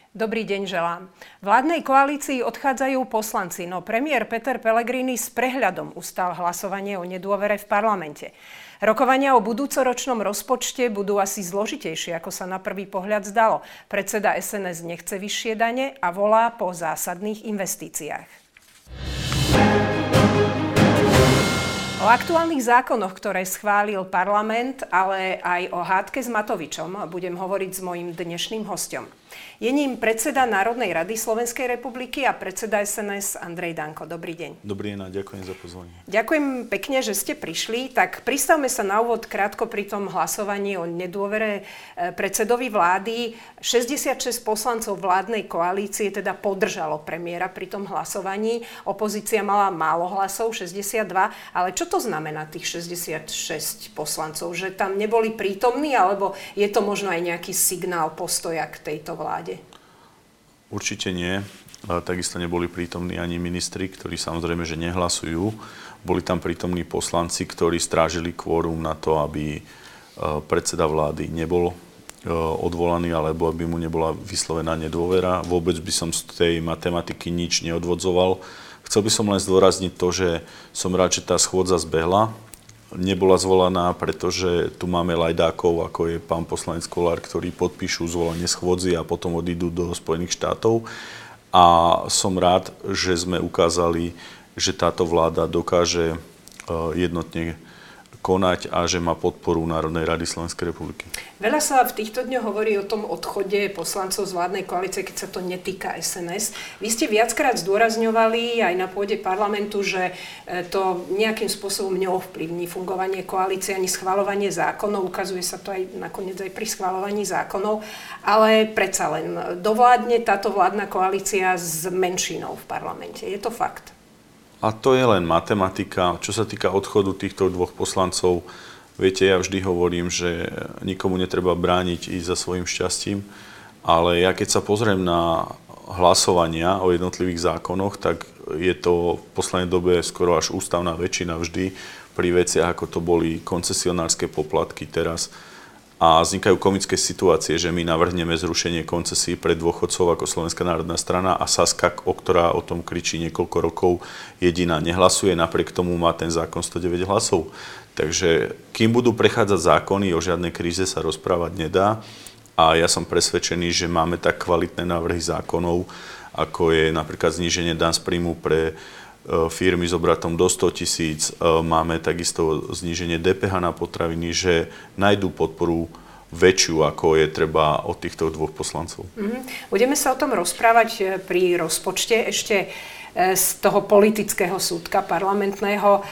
Dobrý deň želám. Vládnej koalícii odchádzajú poslanci, no premiér Peter Pellegrini s prehľadom ustal hlasovanie o nedôvere v parlamente. Rokovania o budúcoročnom rozpočte budú asi zložitejšie, ako sa na prvý pohľad zdalo. Predseda SNS nechce vyššie dane a volá po zásadných investíciách. O aktuálnych zákonoch, ktoré schválil parlament, ale aj o hádke s Matovičom budem hovoriť s mojím dnešným hosťom. Je ním predseda Národnej rady Slovenskej republiky a predseda SNS Andrej Danko. Dobrý deň. Dobrý deň a ďakujem za pozvanie. Ďakujem pekne, že ste prišli. Tak pristavme sa na úvod krátko pri tom hlasovaní o nedôvere predsedovi vlády. 66 poslancov vládnej koalície teda podržalo premiéra pri tom hlasovaní. Opozícia mala málo hlasov, 62. Ale čo to znamená tých 66 poslancov? Že tam neboli prítomní, alebo je to možno aj nejaký signál postoja k tejto vláde? Určite nie. Takisto neboli prítomní ani ministri, ktorí samozrejme, že nehlasujú. Boli tam prítomní poslanci, ktorí strážili kvórum na to, aby predseda vlády nebol odvolaný, alebo aby mu nebola vyslovená nedôvera. Vôbec by som z tej matematiky nič neodvodzoval. Chcel by som len zdôrazniť to, že som rád, že tá schôdza zbehla. Nebola zvolaná, pretože tu máme lajdákov, ako je pán poslanec Kollár, ktorí podpíšu zvolanie schôdzy a potom odídu do Spojených štátov. A som rád, že sme ukázali, že táto vláda dokáže jednotne konať a že má podporu Národnej rady Slovenskej republiky. Veľa sa v týchto dňoch hovorí o tom odchode poslancov z vládnej koalície, keď sa to netýka SNS. Vy ste viackrát zdôrazňovali aj na pôde parlamentu, že to nejakým spôsobom neovplyvní fungovanie koalície ani schvaľovanie zákonov. Ukazuje sa to aj nakoniec aj pri schvaľovaní zákonov. Ale predsa len dovládne táto vládna koalícia s menšinou v parlamente. Je to fakt? A to je len matematika. Čo sa týka odchodu týchto dvoch poslancov, viete, ja vždy hovorím, že nikomu netreba brániť ísť za svojím šťastím, ale ja keď sa pozriem na hlasovania o jednotlivých zákonoch, tak je to v poslednej dobe skoro až ústavná väčšina vždy pri veciach, ako to boli koncesionárske poplatky teraz. A vznikajú komické situácie, že my navrhneme zrušenie koncesí pre dôchodcov ako Slovenská národná strana a Saska, ktorá o tom kričí niekoľko rokov, jediná nehlasuje, napriek tomu má ten zákon 109 hlasov. Takže kým budú prechádzať zákony, o žiadnej kríze sa rozprávať nedá a ja som presvedčený, že máme tak kvalitné návrhy zákonov, ako je napríklad zníženie daň z príjmu pre firmy s obratom do 100 000, máme takisto zníženie DPH na potraviny, že nájdú podporu väčšiu, ako je treba od týchto dvoch poslancov. Budeme sa o tom rozprávať pri rozpočte ešte z toho politického súdka parlamentného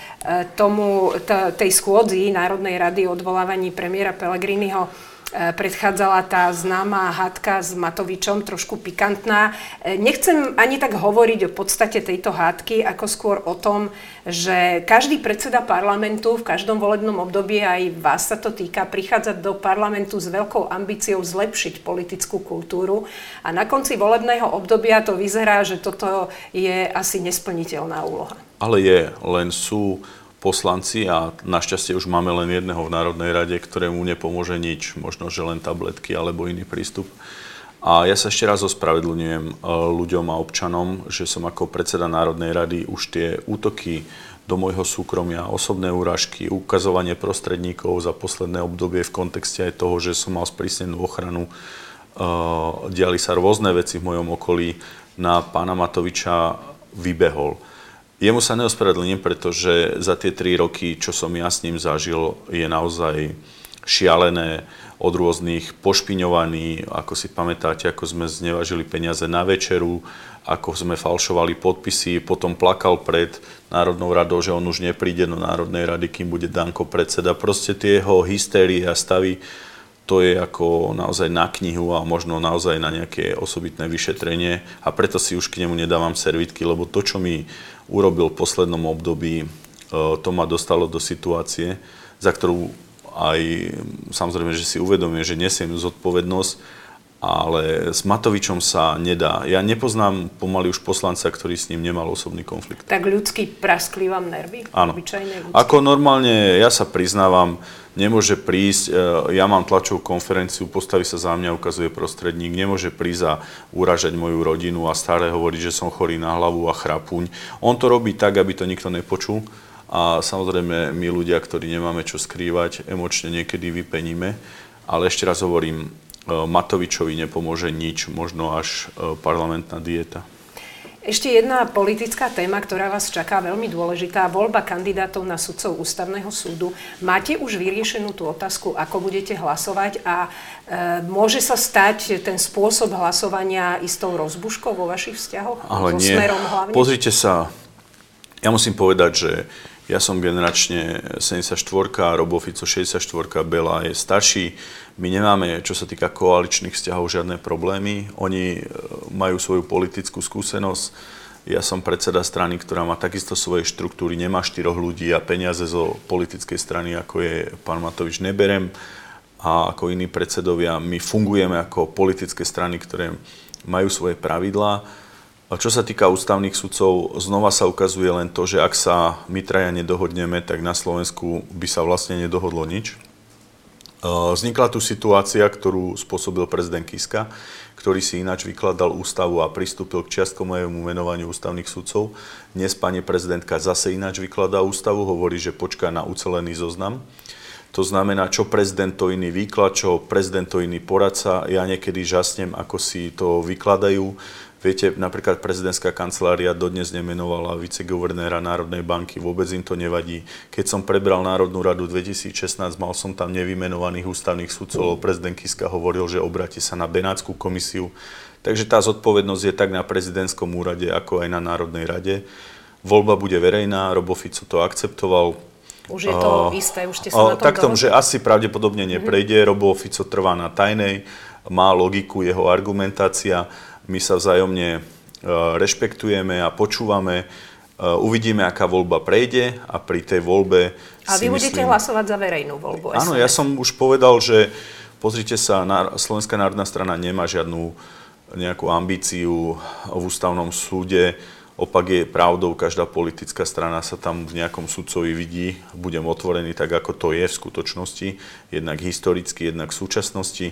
tej schôdzi Národnej rady o odvolávaní premiéra Pellegriniho predchádzala tá známa hádka s Matovičom, trošku pikantná. Nechcem ani tak hovoriť o podstate tejto hádky, ako skôr o tom, že každý predseda parlamentu v každom volebnom období, aj vás sa to týka, prichádza do parlamentu s veľkou ambíciou zlepšiť politickú kultúru a na konci volebného obdobia to vyzerá, že toto je asi nesplniteľná úloha. Ale sú poslanci a našťastie už máme len jedného v Národnej rade, ktorému nepomôže nič, možno, že len tabletky alebo iný prístup. A ja sa ešte raz ospravedlňujem ľuďom a občanom, že som ako predseda Národnej rady už tie útoky do môjho súkromia, osobné úražky, ukazovanie prostredníkov za posledné obdobie v kontexte aj toho, že som mal sprísnenú ochranu, diali sa rôzne veci v mojom okolí, na pána Matoviča vybehol. Jemu sa neospravedlním, pretože za tie 3 roky, čo som ja s ním zažil, je naozaj šialené, od rôznych pošpiňovaní, ako si pamätáte, ako sme znevažili peniaze na večeru, ako sme falšovali podpisy, potom plakal pred Národnou radou, že on už nepríde do Národnej rady, kým bude Danko predseda. Proste tie jeho hystérie a stavy, to je ako naozaj na knihu a možno naozaj na nejaké osobitné vyšetrenie a preto si už k nemu nedávam servítky, lebo to, čo mi urobil v poslednom období, to ma dostalo do situácie, za ktorú aj samozrejme, že si uvedomím, že nesiem zodpovednosť ale s Matovičom sa nedá. Ja nepoznám pomaly už poslanca, ktorý s ním nemal osobný konflikt. Tak ľudský praskli vám nervy? Áno. Obyčajne ľudský. Ako normálne, ja sa priznávam, nemôže prísť, ja mám tlačovú konferenciu, postaví sa za mňa, ukazuje prostredník, nemôže prísť a uražať moju rodinu a stále hovoriť, že som chorý na hlavu a chrapuň. On to robí tak, aby to nikto nepočul. A samozrejme, my ľudia, ktorí nemáme čo skrývať, emočne niekedy vypeníme. Ale ešte raz hovorím, Matovičovi nepomôže nič, možno až parlamentná dieta. Ešte jedna politická téma, ktorá vás čaká, veľmi dôležitá, voľba kandidátov na sudcov Ústavného súdu. Máte už vyriešenú tú otázku, ako budete hlasovať a môže sa stať ten spôsob hlasovania istou rozbuškou vo vašich vzťahoch? Ale nie. Smerom hlavne? Pozrite sa, ja musím povedať, že ja som generačne 74, Robo Fico 64, Bela je starší. My nemáme, čo sa týka koaličných vzťahov, žiadne problémy. Oni majú svoju politickú skúsenosť. Ja som predseda strany, ktorá má takisto svoje štruktúry, nemá 4 ľudí a peniaze zo politickej strany, ako je pán Matovič, neberem. A ako iní predsedovia, my fungujeme ako politické strany, ktoré majú svoje pravidlá. A čo sa týka ústavných sudcov, znova sa ukazuje len to, že ak sa my traja nedohodneme, tak na Slovensku by sa vlastne nedohodlo nič. Vznikla tu situácia, ktorú spôsobil prezident Kiska, ktorý si ináč vykladal ústavu a pristúpil k čiastkovému menovaniu ústavných sudcov. Dnes pani prezidentka zase ináč vykladá ústavu, hovorí, že počká na ucelený zoznam. To znamená, čo prezident to iný výklad, čo prezident to iný poradca. Ja niekedy žasnem, ako si to vykladajú. Viete, napríklad prezidentská kancelária dodnes nemenovala viceguvernéra Národnej banky, vôbec im to nevadí. Keď som prebral Národnú radu 2016, mal som tam nevymenovaných ústavných sudcov, prezident Kiska hovoril, že obráti sa na Benátskú komisiu. Takže tá zodpovednosť je tak na prezidentskom úrade, ako aj na Národnej rade. Voľba bude verejná, Robo Fico to akceptoval. Už je to isté, už ste sa na tom takto, že asi pravdepodobne neprejde, Robo Fico trvá na tajnej, má logiku jeho argumentácia. My sa vzájomne rešpektujeme a počúvame. Uvidíme, aká voľba prejde a pri tej voľbe a vy budete hlasovať za verejnú voľbu? Áno, ja som už povedal, že pozrite sa, Slovenská národná strana nemá žiadnu nejakú ambíciu v ústavnom súde. Opak je pravdou, každá politická strana sa tam v nejakom sudcovi vidí. Budem otvorený tak, ako to je v skutočnosti. Jednak historicky, jednak v súčasnosti.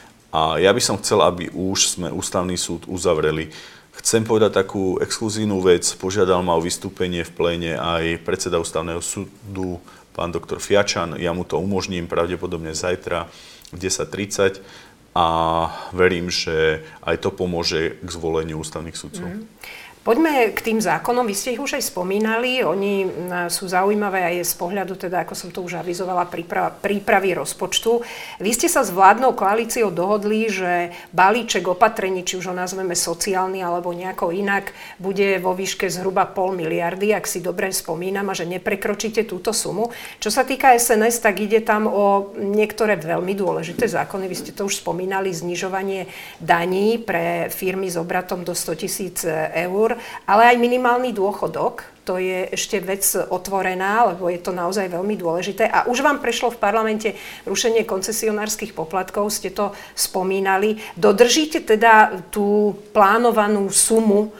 A ja by som chcel, aby už sme ústavný súd uzavreli. Chcem povedať takú exkluzívnu vec. Požiadal ma o vystúpenie v pléne aj predseda ústavného súdu, pán doktor Fiačan. Ja mu to umožním pravdepodobne zajtra v 10:30 a verím, že aj to pomôže k zvoleniu ústavných sudcov. Poďme k tým zákonom. Vy ste ich už aj spomínali. Oni sú zaujímavé aj z pohľadu, teda, ako som to už avizovala, prípravy rozpočtu. Vy ste sa s vládnou koalíciou dohodli, že balíček opatrení, či už ho nazveme sociálny alebo nejako inak, bude vo výške zhruba 0,5 miliardy, ak si dobre spomínam, a že neprekročíte túto sumu. Čo sa týka SNS, tak ide tam o niektoré veľmi dôležité zákony. Vy ste to už spomínali, znižovanie daní pre firmy s obratom do 100 000 eur. Ale aj minimálny dôchodok, to je ešte vec otvorená, lebo je to naozaj veľmi dôležité. A už vám prešlo v parlamente rušenie koncesionárskych poplatkov, ste to spomínali. Dodržíte teda tú plánovanú sumu,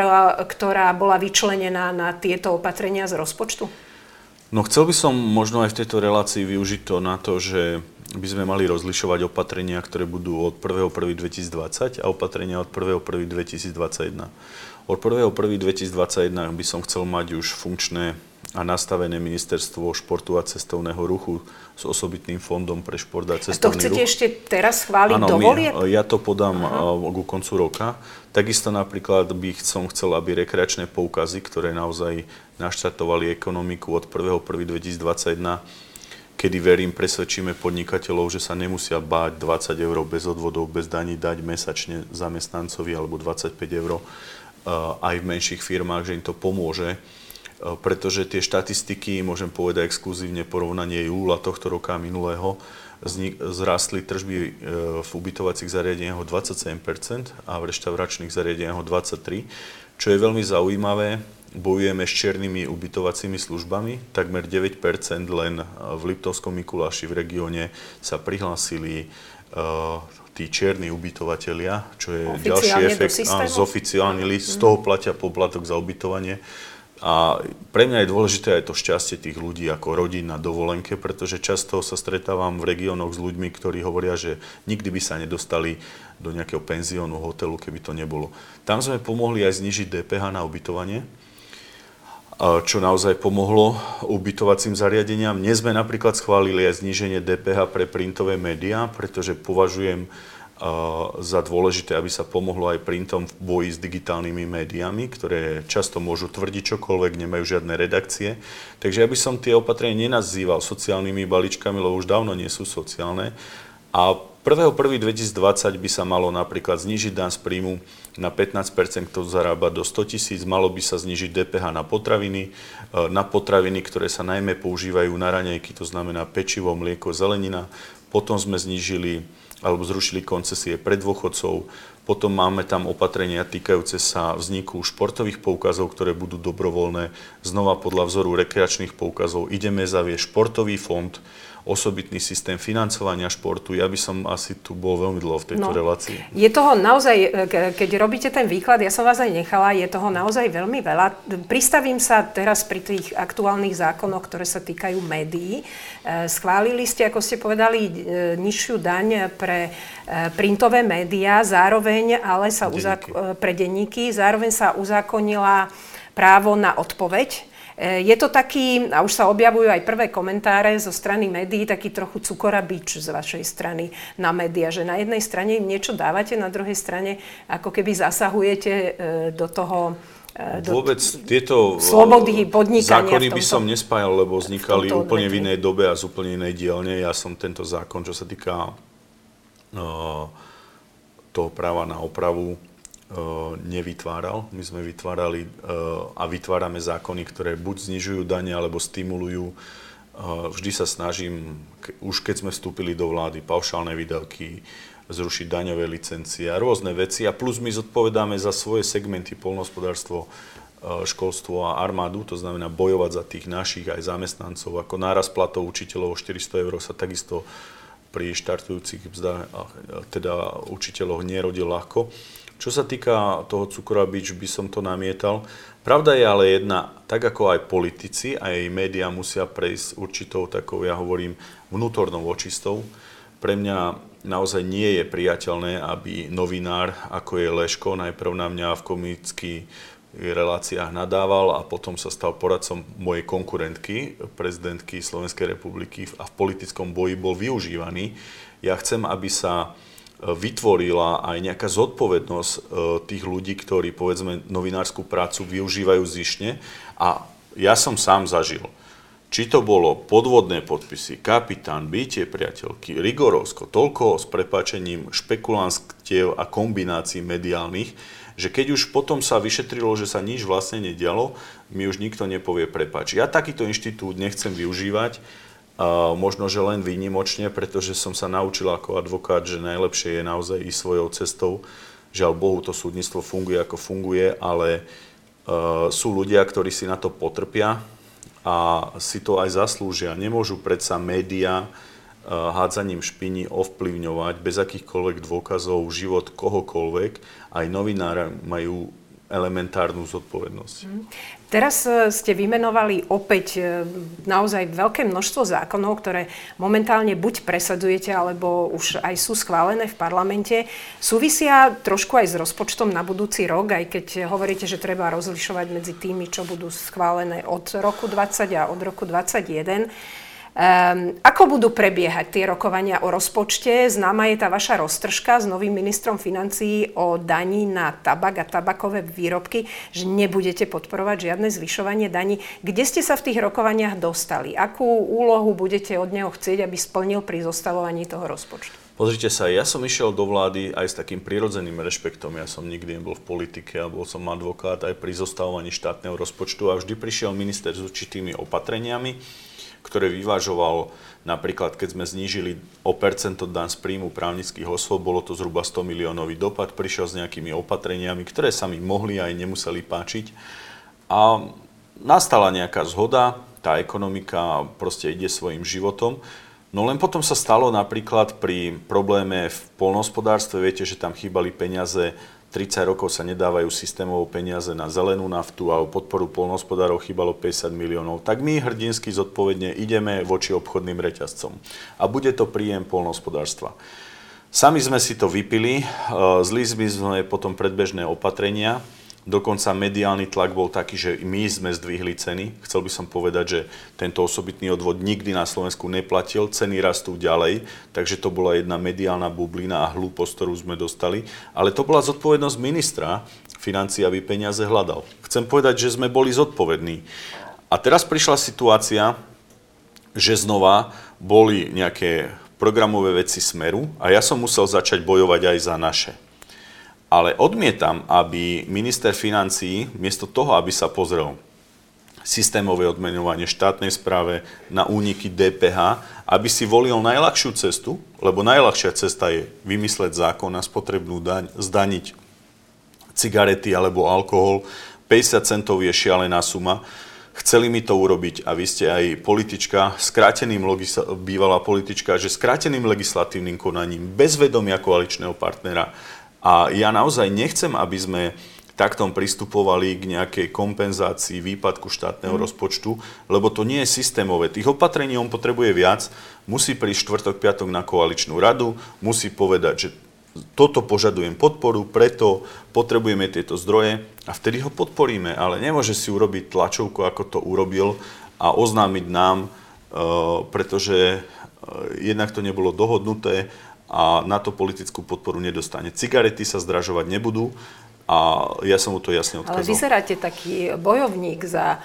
ktorá bola vyčlenená na tieto opatrenia z rozpočtu? No chcel by som možno aj v tejto relácii využiť to na to, že by sme mali rozlišovať opatrenia, ktoré budú od 1.1.2020 a opatrenia od 1.1.2021. Od 1.1.2021 by som chcel mať už funkčné a nastavené ministerstvo športu a cestovného ruchu s osobitným fondom pre šport a cestovný ruch. A to chcete ešte teraz schváliť do volieb? Ja to podám ku koncu roka. Takisto napríklad by som chcel, aby rekreačné poukazy, ktoré naozaj naštartovali ekonomiku od 1.1.2021, kedy verím, presvedčíme podnikateľov, že sa nemusia báť 20 eur bez odvodov, bez daní dať mesačne zamestnancovi alebo 25 eur aj v menších firmách, že im to pomôže. Pretože tie štatistiky, môžem povedať exkluzívne porovnanie júla tohto roka a minulého, zrástli tržby v ubytovacích zariadeniach o 27% a v reštauračných zariadeniach o 23%, čo je veľmi zaujímavé. Bojujeme s čiernymi ubytovacími službami. Takmer 9% len v Liptovskom Mikuláši v regióne sa prihlásili tí čierni ubytovatelia, čo je oficiálne ďalší efekt, z oficiálny list, z toho platia poplatok za ubytovanie. A pre mňa je dôležité aj to šťastie tých ľudí ako rodín na dovolenke, pretože často sa stretávam v regiónoch s ľuďmi, ktorí hovoria, že nikdy by sa nedostali do nejakého penziónu, hotelu, keby to nebolo. Tam sme pomohli aj znižiť DPH na ubytovanie, čo naozaj pomohlo ubytovacím zariadeniam. Dnes sme napríklad schválili aj zníženie DPH pre printové médiá, pretože považujem za dôležité, aby sa pomohlo aj printom v boji s digitálnymi médiami, ktoré často môžu tvrdiť čokoľvek, nemajú žiadne redakcie. Takže ja by som tie opatrenia nenazýval sociálnymi balíčkami, lebo už dávno nie sú sociálne. A 1.1.2020 by sa malo napríklad znížiť daň z príjmu na 15%, kto zarába do 100 000, malo by sa znížiť DPH na potraviny, ktoré sa najmä používajú na raňajky, to znamená pečivo, mlieko, zelenina. Potom sme znížili alebo zrušili koncesie pre dôchodcov. Potom máme tam opatrenia týkajúce sa vzniku športových poukazov, ktoré budú dobrovoľné. Znova podľa vzoru rekreačných poukazov ideme zaviesť športový fond, osobitný systém financovania športu. Ja by som asi tu bol veľmi dlho v tejto relácii. Je toho naozaj, keď robíte ten výklad, ja som vás aj nechala, je toho naozaj veľmi veľa. Pristavím sa teraz pri tých aktuálnych zákonoch, ktoré sa týkajú médií. Schválili ste, ako ste povedali, nižšiu daň pre printové médiá, zároveň ale sa pre denníky, zároveň sa uzákonila právo na odpoveď. Je to taký, a už sa objavujú aj prvé komentáre zo strany médií, taký trochu cukor a bič z vašej strany na médiá, že na jednej strane im niečo dávate, na druhej strane ako keby zasahujete do toho vôbec tieto slobody podnikania. Zákony by som nespájal, lebo vznikali úplne v inej dobe a z úplne inej dielne. Ja som tento zákon, čo sa týka toho práva na opravu, nevytváral. My sme vytvárali a vytvárame zákony, ktoré buď znižujú dane, alebo stimulujú. Vždy sa snažím, už keď sme vstúpili do vlády, paušálne výdavky, zrušiť daňové licencie a rôzne veci. A plus my zodpovedáme za svoje segmenty, poľnohospodárstvo, školstvo a armádu, to znamená bojovať za tých našich aj zamestnancov. Ako nárast platov učiteľov o 400 € sa takisto pri štartujúcich teda učiteľoch nerodil ľahko. Čo sa týka toho cukora bič, by som to namietal. Pravda je ale jedna, tak ako aj politici, aj médiá musia prejsť určitou takou, ja hovorím, vnútornou očistou. Pre mňa naozaj nie je priateľné, aby novinár, ako je Leško, najprv na mňa v komických reláciách nadával a potom sa stal poradcom mojej konkurentky, prezidentky Slovenskej republiky a v politickom boji bol využívaný. Ja chcem, aby sa vytvorila aj nejaká zodpovednosť tých ľudí, ktorí, povedzme, novinárskú prácu využívajú zišne. A ja som sám zažil, či to bolo podvodné podpisy, kapitán, bitie priateľky, Rigorovsko, toľko s prepáčením špekulantstiev a kombinácií mediálnych, že keď už potom sa vyšetrilo, že sa nič vlastne nedialo, mi už nikto nepovie prepáč. Ja takýto inštitút nechcem využívať, možno, že len výnimočne, pretože som sa naučil ako advokát, že najlepšie je naozaj ísť svojou cestou. Žiaľ Bohu, to súdnictvo funguje ako funguje, ale sú ľudia, ktorí si na to potrpia a si to aj zaslúžia. Nemôžu predsa médiá hádzaním špiny ovplyvňovať bez akýchkoľvek dôkazov život kohokoľvek. Aj novinári majú elementárnu zodpovednosť. Teraz ste vymenovali opäť naozaj veľké množstvo zákonov, ktoré momentálne buď presadzujete, alebo už aj sú schválené v parlamente. Súvisia trošku aj s rozpočtom na budúci rok, aj keď hovoríte, že treba rozlišovať medzi tými, čo budú schválené od roku 2020 a od roku 2021. Ako budú prebiehať tie rokovania o rozpočte? Známa je tá vaša roztržka s novým ministrom financií o daní na tabak a tabakové výrobky, že nebudete podporovať žiadne zvyšovanie daní. Kde ste sa v tých rokovaniach dostali? Akú úlohu budete od neho chcieť, aby splnil pri zostavovaní toho rozpočtu? Pozrite sa, ja som išiel do vlády aj s takým prirodzeným rešpektom. Ja som nikdy nebol v politike a bol som advokát aj pri zostavovaní štátneho rozpočtu a vždy prišiel minister s určitými opatreniami, ktoré vyvážoval, napríklad keď sme znížili o percento daň z príjmu právnických osôb, bolo to zhruba 100 miliónový dopad, prišiel s nejakými opatreniami, ktoré sa mi mohli aj nemuseli páčiť. A nastala nejaká zhoda, tá ekonomika proste ide svojim životom. No len potom sa stalo napríklad pri probléme v poľnohospodárstve, viete, že tam chýbali peniaze, 30 rokov sa nedávajú systémovo peniaze na zelenú naftu a o podporu poľnohospodárov chýbalo 50 miliónov. Tak my hrdinsky zodpovedne ideme voči obchodným reťazcom. A bude to príjem poľnohospodárstva. Sami sme si to vypili, zlízli sme potom predbežné opatrenia, dokonca mediálny tlak bol taký, že my sme zdvihli ceny. Chcel by som povedať, že tento osobitný odvod nikdy na Slovensku neplatil, ceny rastú ďalej, takže to bola jedna mediálna bublina a hlúposť, ktorú sme dostali. Ale to bola zodpovednosť ministra financií, aby peniaze hľadal. Chcem povedať, že sme boli zodpovední. A teraz prišla situácia, že znova boli nejaké programové veci Smeru a ja som musel začať bojovať aj za naše. Ale odmietam, aby minister financií, miesto toho, aby sa pozrel systémové odmeňovanie štátnej správe na úniky DPH, aby si volil najľahšiu cestu, lebo najľahšia cesta je vymysleť zákon na spotrebnú daň, zdaniť cigarety alebo alkohol, 50 centov je šialená suma. Chceli mi to urobiť a vy ste aj politička, bývalá politička, že skráteným legislatívnym konaním, bez vedomia koaličného partnera. A ja naozaj nechcem, aby sme takto pristupovali k nejakej kompenzácii výpadku štátneho rozpočtu, lebo to nie je systémové. Tých opatrení on potrebuje viac, musí prísť štvrtok, piatok na koaličnú radu, musí povedať, že toto požadujem podporu, preto potrebujeme tieto zdroje a vtedy ho podporíme, ale nemôže si urobiť tlačovku, ako to urobil a oznámiť nám, pretože jednak to nebolo dohodnuté a na to politickú podporu nedostane. Cigarety sa zdražovať nebudú a ja som mu to jasne odkázal. Ale vyzeráte taký bojovník za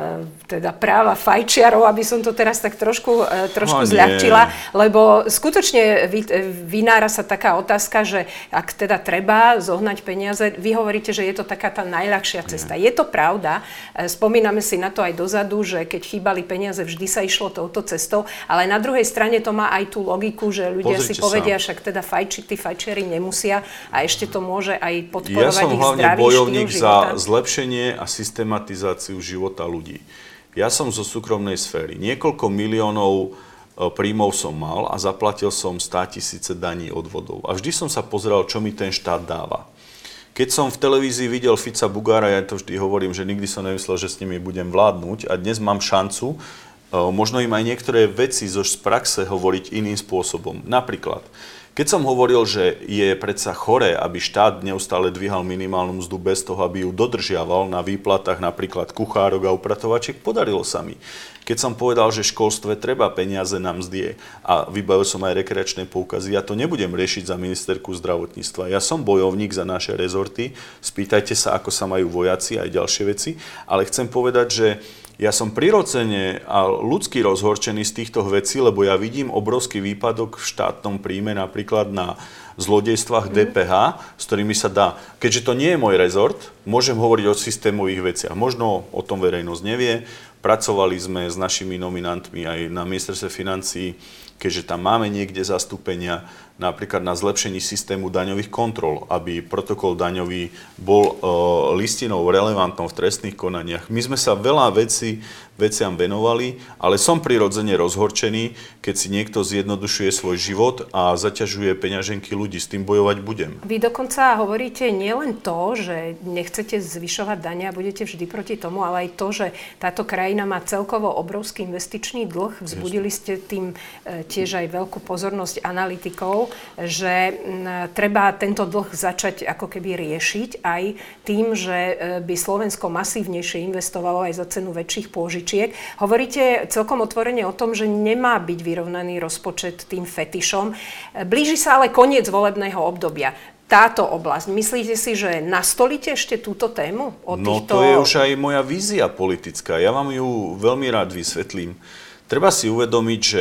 teda práva fajčiarov, aby som to teraz tak trošku zľahčila, lebo skutočne vynára sa taká otázka, že ak teda treba zohnať peniaze, vy hovoríte, že je to taká tá najľahšia cesta. Je to pravda, spomíname si na to aj dozadu, že keď chýbali peniaze, vždy sa išlo touto cestou, ale na druhej strane to má aj tú logiku, že ľudia si povedia, však teda tí fajčiari nemusia a ešte to môže aj podporovať ich zdravý štýl života. Ja som hlavne bojovník za zlepšenie a systematizáciu života ľudí. Ja som zo súkromnej sféry. Niekoľko miliónov príjmov som mal a zaplatil som 100 000 daní odvodov. A vždy som sa pozeral, čo mi ten štát dáva. Keď som v televízii videl Fica Bugára, ja to vždy hovorím, že nikdy som nemyslel, že s nimi budem vládnuť a dnes mám šancu možno im aj niektoré veci z praxe hovoriť iným spôsobom. Napríklad, keď som hovoril, že je predsa choré, aby štát neustále dvíhal minimálnu mzdu bez toho, aby ju dodržiaval na výplatách napríklad kuchárok a upratovačiek, podarilo sa mi. Keď som povedal, že v školstve treba peniaze na mzdie a vybavil som aj rekreačné poukazy, ja to nebudem riešiť za ministerku zdravotníctva. Ja som bojovník za naše rezorty, spýtajte sa, ako sa majú vojaci aj ďalšie veci, ale chcem povedať, že ja som prirodzene a ľudsky rozhorčený z týchto vecí, lebo ja vidím obrovský výpadok v štátnom príjme, napríklad na zlodejstvách DPH, s ktorými sa dá. Keďže to nie je môj rezort, môžem hovoriť o systémových veciach. Možno o tom verejnosť nevie. Pracovali sme s našimi nominantmi aj na ministerstve financií, keďže tam máme niekde zastúpenia, napríklad na zlepšení systému daňových kontrol, aby protokol daňový bol listinou relevantnou v trestných konaniach. My sme sa veľa veciam venovali, ale som prirodzene rozhorčený, keď si niekto zjednodušuje svoj život a zaťažuje peňaženky ľudí. S tým bojovať budem. Vy dokonca hovoríte nielen to, že nechcete zvyšovať dane a budete vždy proti tomu, ale aj to, že táto krajina má celkovo obrovský investičný dlh. Vzbudili ste tým tiež aj veľkú pozornosť analytikov, že treba tento dlh začať ako keby riešiť aj tým, že by Slovensko masívnejšie investovalo aj za cenu väčších pôžičiek. Hovoríte celkom otvorene o tom, že nemá byť vyrovnaný rozpočet tým fetišom. Blíži sa ale koniec volebného obdobia. Táto oblasť, myslíte si, že nastolíte ešte túto tému? No to je už aj moja vízia politická. Ja vám ju veľmi rád vysvetlím. Treba si uvedomiť, že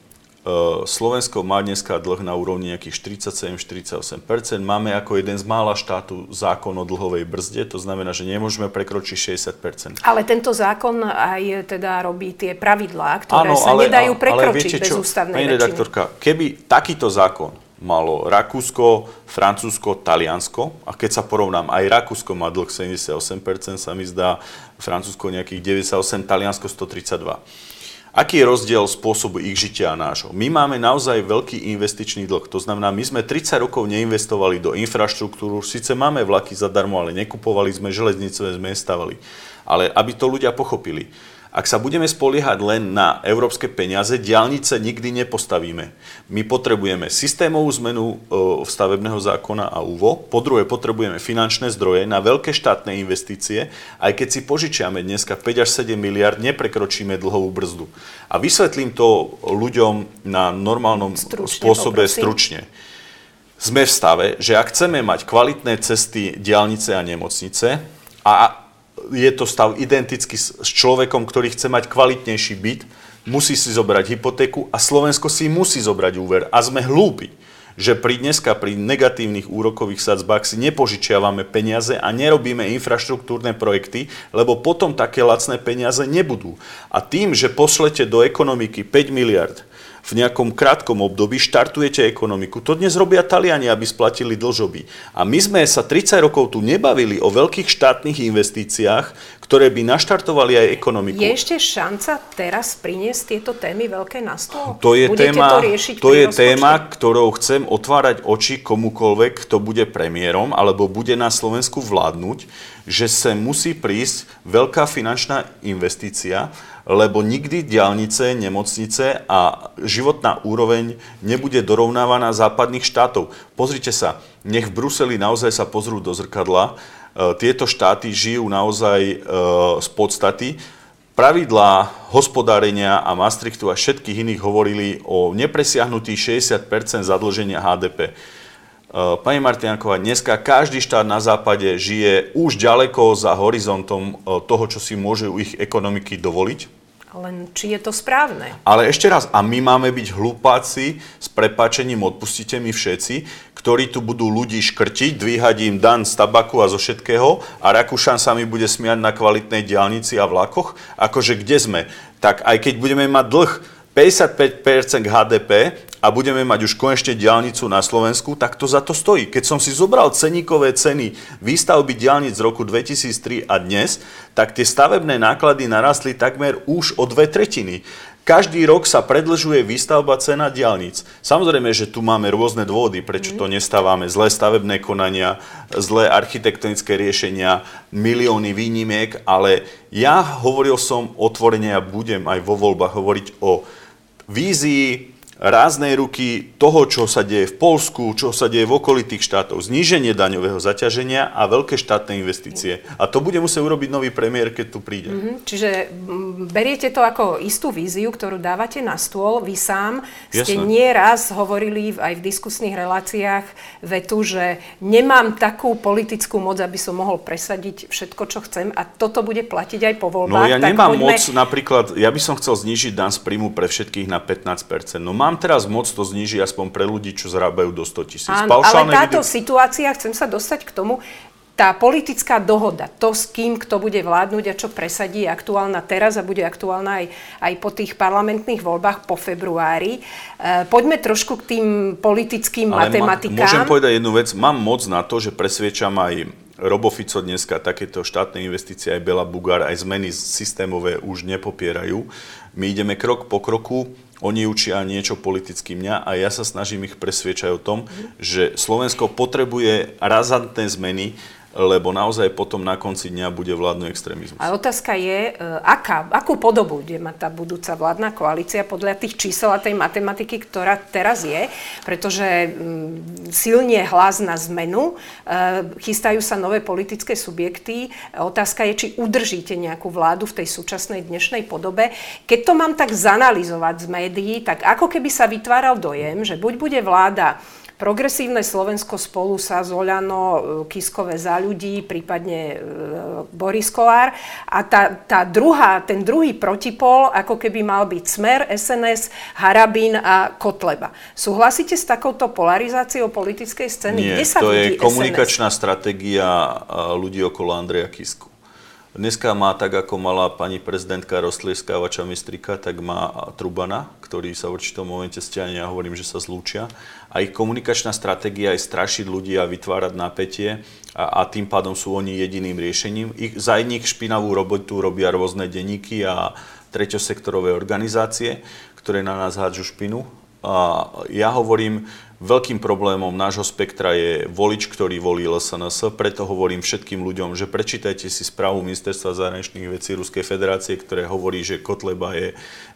Slovensko má dneska dlh na úrovni nejakých 47-48%. Máme ako jeden z mála štátu zákon o dlhovej brzde, to znamená, že nemôžeme prekročiť 60%. Ale tento zákon aj teda robí tie pravidlá, ktoré sa nedajú prekročiť bez ústavnej väčšiny. Pani redaktorka, keby takýto zákon malo Rakúsko, Francúzsko, Taliansko, a keď sa porovnám, aj Rakúsko má dlh 78%, sa mi zdá, Francúzsko nejakých 98%, Taliansko 132%. Aký je rozdiel spôsobu ich žitia a nášho? My máme naozaj veľký investičný dlh. To znamená, my sme 30 rokov neinvestovali do infraštruktúru. Síce máme vlaky zadarmo, ale nekupovali sme, železnice sme stavali. Ale aby to ľudia pochopili, ak sa budeme spoliehať len na európske peniaze, diaľnice nikdy nepostavíme. My potrebujeme systémovú zmenu stavebného zákona a UVO. Po druhé, potrebujeme finančné zdroje na veľké štátne investície. Aj keď si požičiame dneska 5 až 7 miliard, neprekročíme dlhovú brzdu. A vysvetlím to ľuďom na normálnom spôsobe stručne. Sme v stave, že ak chceme mať kvalitné cesty, diaľnice a nemocnice a je to stav identický s človekom, ktorý chce mať kvalitnejší byt, musí si zobrať hypotéku a Slovensko si musí zobrať úver. A sme hlúpi, že dneska pri negatívnych úrokových sadzbách si nepožičiavame peniaze a nerobíme infraštruktúrne projekty, lebo potom také lacné peniaze nebudú. A tým, že pošlete do ekonomiky 5 miliard v nejakom krátkom období, štartujete ekonomiku. To dnes robia Taliani, aby splatili dlžoby. A my sme sa 30 rokov tu nebavili o veľkých štátnych investíciách, ktoré by naštartovali aj ekonomiku. Je ešte šanca teraz priniesť tieto témy veľké na stôl? To je téma, ktorou chcem otvárať oči komukoľvek, kto bude premiérom alebo bude na Slovensku vládnuť, že sa musí prísť veľká finančná investícia, lebo nikdy diaľnice, nemocnice a životná úroveň nebude dorovnávaná západných štátov. Pozrite sa, nech v Bruseli naozaj sa pozrú do zrkadla. Tieto štáty žijú naozaj z podstaty. Pravidlá hospodárenia a Maastrichtu a všetkých iných hovorili o nepresiahnutých 60% zadlženia HDP. Pani Martináková, dneska každý štát na západe žije už ďaleko za horizontom toho, čo si môžu ich ekonomiky dovoliť. Len či je to správne? Ale ešte raz, a my máme byť hlupáci, s prepáčením odpustite mi všetci, ktorí tu budú ľudí škrtiť, dvíhať im daň z tabaku a zo všetkého a Rakúšan sa mi bude smiať na kvalitnej diaľnici a vlakoch? Akože kde sme? Tak aj keď budeme mať dlh 55% HDP a budeme mať už konečne diaľnicu na Slovensku, tak to za to stojí. Keď som si zobral ceníkové ceny výstavby diaľnic z roku 2003 a dnes, tak tie stavebné náklady narastli takmer už o 2/3. Každý rok sa predĺžuje výstavba cena diaľnic. Samozrejme, že tu máme rôzne dôvody, prečo to nestávame. Zlé stavebné konania, zlé architektonické riešenia, milióny výnimiek, ale ja hovoril som otvorene a budem aj vo voľbách hovoriť o vízii ráznej ruky toho, čo sa deje v Poľsku, čo sa deje v okolitých štátoch, zníženie daňového zaťaženia a veľké štátne investície. A to bude musieť urobiť nový premiér, keď tu príde. Čiže beriete to ako istú víziu, ktorú dávate na stôl. Vy sám ste nieraz hovorili aj v diskusných reláciách vetu, že nemám takú politickú moc, aby som mohol presadiť všetko, čo chcem a toto bude platiť aj po voľbách. No ja nemám moc, napríklad, ja by som chcel znížiť daň z príjmu pre všetkých na 15%. No mám teraz moc to znížiť aspoň pre ľudí, čo zarábajú do 100 000. Áno, ale táto situácia, chcem sa dostať k tomu, tá politická dohoda, to s kým, kto bude vládnuť a čo presadí, je aktuálna teraz a bude aktuálna aj po tých parlamentných voľbách po februári. Poďme trošku k tým politickým matematikám. Môžem povedať jednu vec, mám moc na to, že presviečam aj Robo Fico dneska, takéto štátne investície, aj Béla Bugár, aj zmeny systémové už nepopierajú. My ideme krok po kroku. Oni učia niečo politicky mňa a ja sa snažím ich presviečať o tom, že Slovensko potrebuje razantné zmeny, lebo naozaj potom na konci dňa bude vládnuť extrémizmus. A otázka je, akú podobu bude mať tá budúca vládna koalícia podľa tých čísel a tej matematiky, ktorá teraz je, pretože silnie hlas na zmenu, chystajú sa nové politické subjekty. Otázka je, či udržíte nejakú vládu v tej súčasnej dnešnej podobe. Keď to mám tak zanalizovať z médií, tak ako keby sa vytváral dojem, že buď bude vláda Progresívne Slovensko spolu sa Zoľano, Kiskové Za ľudí, prípadne Boris Kollár. A ten druhý protipol, ako keby mal byť Smer, SNS, Harabín a Kotleba. Súhlasíte s takouto polarizáciou politickej scény? Nie, kde sa to vidí je komunikačná stratégia ľudí okolo Andreja Kisku. Dneska má, tak ako mala pani prezidentka roztlieskávača Mistrika, tak má Trubana, ktorý sa v určitom momente stiahne, ja hovorím, že sa zlúčia. A ich komunikačná stratégia je strašiť ľudí a vytvárať napätie a tým pádom sú oni jediným riešením. Za nich špinavú robotu robia rôzne denníky a treťosektorové organizácie, ktoré na nás hádžu špinu. A ja hovorím, veľkým problémom nášho spektra je volič, ktorý volí LSNS, preto hovorím všetkým ľuďom, že prečítajte si správu Ministerstva zahraničných vecí Ruskej federácie, ktoré hovorí, že Kotleba je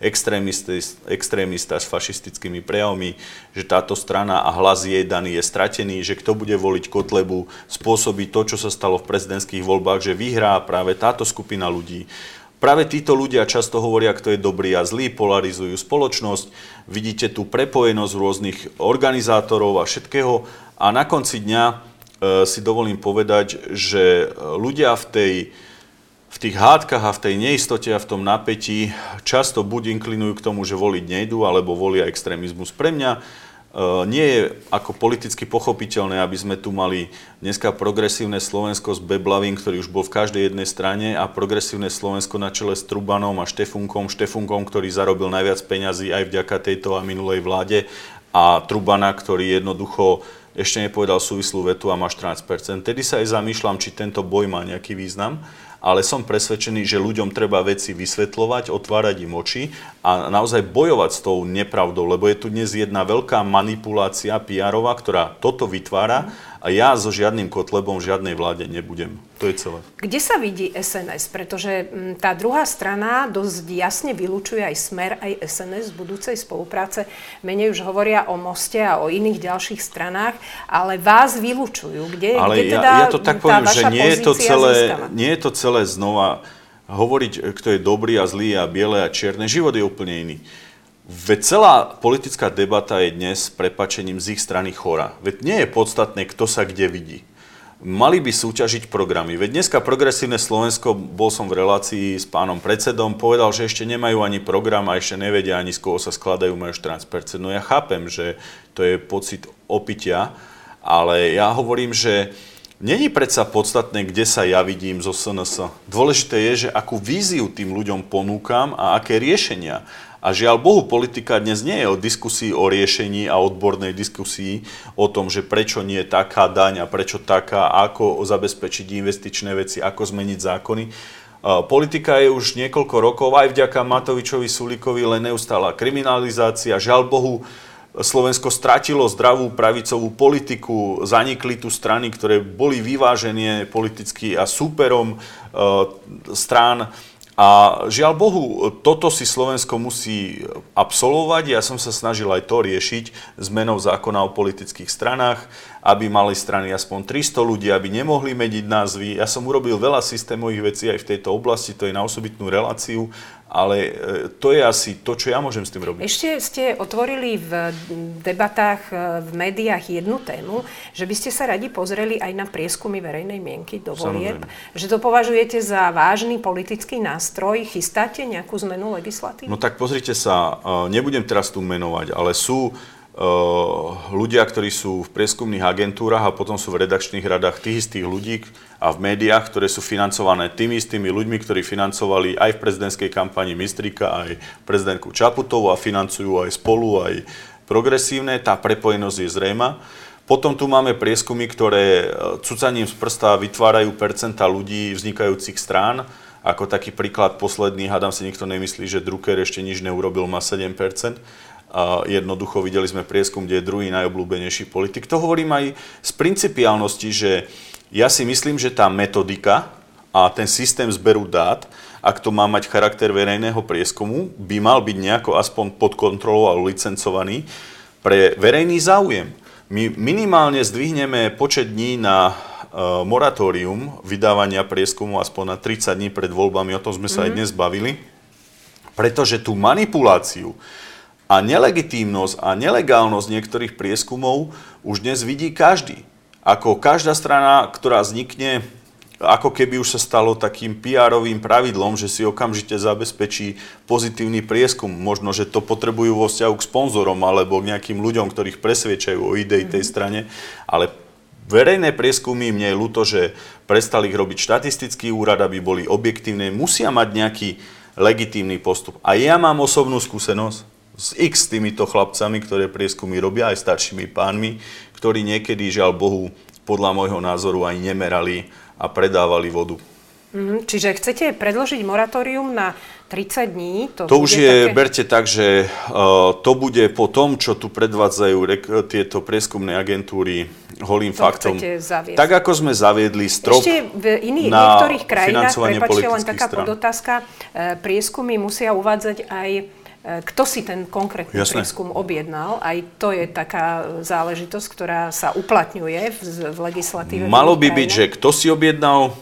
extrémista s fašistickými prejavmi, že táto strana a hlas jej daný je stratený, že kto bude voliť Kotlebu, spôsobí to, čo sa stalo v prezidentských voľbách, že vyhrá práve táto skupina ľudí. Práve títo ľudia často hovoria, kto je dobrý a zlý, polarizujú spoločnosť. Vidíte tu prepojenosť rôznych organizátorov a všetkého. A na konci dňa si dovolím povedať, že ľudia v tých hádkach a v tej neistote a v tom napätí často buď inklinujú k tomu, že voliť nejdú, alebo volia extrémizmus. Pre mňa nie je ako politicky pochopiteľné, aby sme tu mali dneska progresívne Slovensko s Beblavým, ktorý už bol v každej jednej strane, a progresívne Slovensko na čele s Trubanom a Štefunkom, ktorý zarobil najviac peňazí aj vďaka tejto a minulej vláde, a Trubana, ktorý jednoducho ešte nepovedal súvislú vetu a má 14%. Tedy sa aj zamýšľam, či tento boj má nejaký význam, ale som presvedčený, že ľuďom treba veci vysvetľovať, otvárať im oči a naozaj bojovať s tou nepravdou, lebo je tu dnes jedna veľká manipulácia PR-ová, ktorá toto vytvára, a ja so žiadnym Kotlebom v žiadnej vláde nebudem. To je celé. Kde sa vidí SNS? Pretože tá druhá strana dosť jasne vylúčuje aj Smer, aj SNS z budúcej spolupráce. Menej už hovoria o Moste a o iných ďalších stranách, ale vás vylúčujú. Kde teda ja to tak poviem, že nie je to celé znova hovoriť, kto je dobrý a zlý a biele a čierne. Život je úplne iný. Veď celá politická debata je dnes s prepáčením z ich strany chorá. Veď nie je podstatné, kto sa kde vidí. Mali by súťažiť programy. Veď dneska progresívne Slovensko, bol som v relácii s pánom predsedom, povedal, že ešte nemajú ani program a ešte nevedia ani z koho sa skladajú, majú 14%. No ja chápem, že to je pocit opitia, ale ja hovorím, že není predsa podstatné, kde sa ja vidím zo SNS. Dôležité je, že akú víziu tým ľuďom ponúkam a aké riešenia. A žiaľ Bohu, politika dnes nie je o diskusii o riešení a odbornej diskusii o tom, že prečo nie je taká daň a prečo taká, ako zabezpečiť investičné veci, ako zmeniť zákony. Politika je už niekoľko rokov, aj vďaka Matovičovi, Sulíkovi, len neustála kriminalizácia. Žiaľ Bohu, Slovensko stratilo zdravú pravicovú politiku, zanikli tu strany, ktoré boli vyvážené politicky a súperom strán. A žiaľ Bohu, toto si Slovensko musí absolvovať. Ja som sa snažil aj to riešiť zmenou zákona o politických stranách, aby mali strany aspoň 300 ľudí, aby nemohli meniť názvy. Ja som urobil veľa systémových vecí aj v tejto oblasti, to je na osobitnú reláciu, ale to je asi to, čo ja môžem s tým robiť. Ešte ste otvorili v debatách v médiách jednu tému, že by ste sa radi pozreli aj na prieskumy verejnej mienky do volieb. Že to považujete za vážny politický nástroj. Chystáte nejakú zmenu legislatívy? No tak pozrite sa, nebudem teraz tu menovať, ale sú ľudia, ktorí sú v prieskumných agentúrach a potom sú v redakčných radách tých istých ľudí a v médiách, ktoré sú financované tými istými ľuďmi, ktorí financovali aj v prezidentskej kampani Mistrika, aj prezidentku Čaputovú a financujú aj Spolu, aj Progresívne. Tá prepojenosť je zrejma. Potom tu máme prieskumy, ktoré cucaním z prsta vytvárajú percentá ľudí vznikajúcich strán. Ako taký príklad posledný, hádam si, nikto nemyslí, že Drucker ešte nič neurobil, má 7%. A jednoducho videli sme prieskum, kde je druhý najobľúbenejší politik. To hovorím aj z principiálnosti, že ja si myslím, že tá metodika a ten systém zberu dát, ak to má mať charakter verejného prieskumu, by mal byť nejako aspoň pod kontrolou a licencovaný pre verejný záujem. My minimálne zdvihneme počet dní na moratórium vydávania prieskumu aspoň na 30 dní pred voľbami, o tom sme sa aj dnes bavili, pretože tú manipuláciu a nelegitímnosť a nelegálnosť niektorých prieskumov už dnes vidí každý. Ako každá strana, ktorá vznikne, ako keby už sa stalo takým PR-ovým pravidlom, že si okamžite zabezpečí pozitívny prieskum. Možno, že to potrebujú vo vzťahu k sponzorom alebo k nejakým ľuďom, ktorých presviečajú o idei tej strane, ale verejné prieskumy, mne je ľúto, že prestali ich robiť štatistický úrad, aby boli objektívne, musia mať nejaký legitímny postup. A ja mám osobnú skúsenosť s týmito chlapcami, ktoré prieskumy robia, aj staršími pánmi, ktorí niekedy, žiaľ Bohu, podľa môjho názoru aj nemerali a predávali vodu. Čiže chcete predložiť moratórium na 30 dní? To už je, berte tak, že to bude po tom, čo tu predvádzajú tieto prieskumné agentúry holým faktom. Tak ako sme zaviedli strop ešte v niektorých krajinách, prepáčte, len taká podotázka, prieskumy musia uvádzať aj kto si ten konkrétny prieskum objednal. Aj to je taká záležitosť, ktorá sa uplatňuje v legislatíve. Malo by byť, že kto si objednal,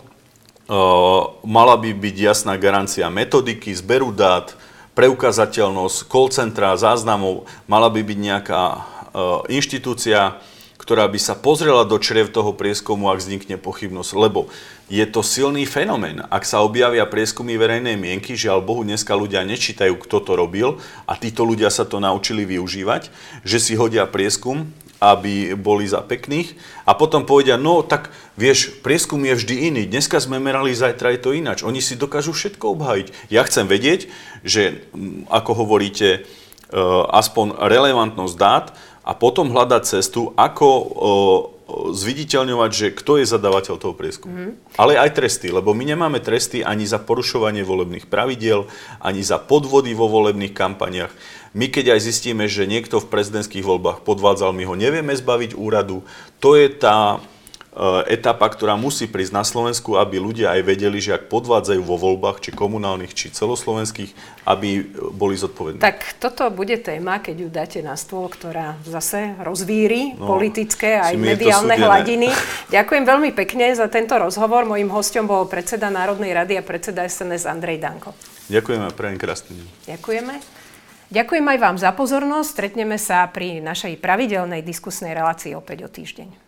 mala by byť jasná garancia metodiky, zberu dát, preukazateľnosť, call centra, záznamov, mala by byť nejaká inštitúcia, ktorá by sa pozrela do čriev toho prieskumu, ak vznikne pochybnosť, lebo je to silný fenomén. Ak sa objavia prieskumy verejnej mienky, žiaľ Bohu, dneska ľudia nečítajú, kto to robil a títo ľudia sa to naučili využívať, že si hodia prieskum, aby boli za pekných a potom povedia, no tak vieš, prieskum je vždy iný, dneska sme merali, zajtra je to ináč. Oni si dokážu všetko obhájiť. Ja chcem vedieť, že ako hovoríte, aspoň relevantnosť dát a potom hľadať cestu, ako zviditeľňovať, že kto je zadávateľ toho prieskumu. Ale aj tresty, lebo my nemáme tresty ani za porušovanie volebných pravidiel, ani za podvody vo volebných kampaniach. My keď aj zistíme, že niekto v prezidentských voľbách podvádzal, my ho nevieme zbaviť úradu. To je tá etapa, ktorá musí prísť na Slovensku, aby ľudia aj vedeli, že ak podvádzajú vo voľbách, či komunálnych, či celoslovenských, aby boli zodpovední. Tak toto bude téma, keď ju dáte na stôl, ktorá zase rozvíri politické aj mediálne hladiny. Ďakujem veľmi pekne za tento rozhovor. Mojím hosťom bol predseda Národnej rady a predseda SNS Andrej Danko. Ďakujeme a prajem krásny deň. Ďakujeme. Ďakujem aj vám za pozornosť. Stretneme sa pri našej pravidelnej diskusnej relácii opäť o týždeň.